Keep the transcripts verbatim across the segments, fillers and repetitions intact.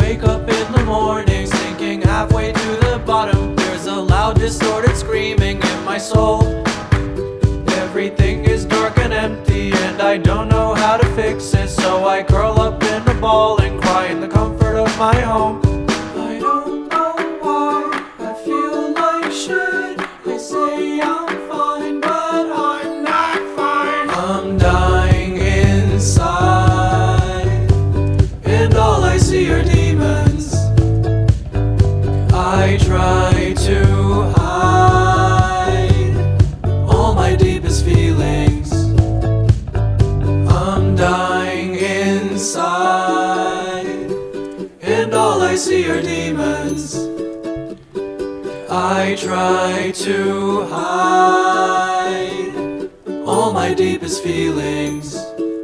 wake up in the mornings thinking halfway to the bottom there's a loud distorted screaming in my soul. Everything is dark and empty and I don't know how to fix it, so I curl up in a ball and cry in the comfort of my home. I don't know why I feel like shit. They say I'm fine, but I'm not fine. I'm dying inside and all I see are demons. I try to hide all my deepest feelings. I'm dying inside and all I see are demons. I try to hide all my deepest feelings.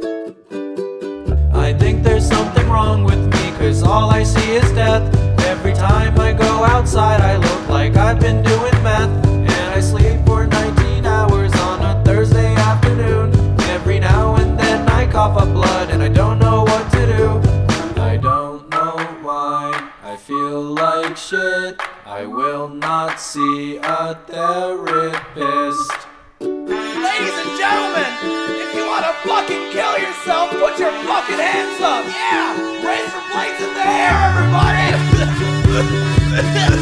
I think there's something wrong with me, cause all I see is death. Every time I go outside I look like I've been doing meth. And I sleep for nineteen hours on a Thursday afternoon. Every now and then I cough up blood and I don't know what to do. I don't know why I feel like shit. I will not see a therapist. Ladies and gentlemen, if you want to fucking kill yourself, put your fucking hands up. Yeah, raise your plates in the air, everybody.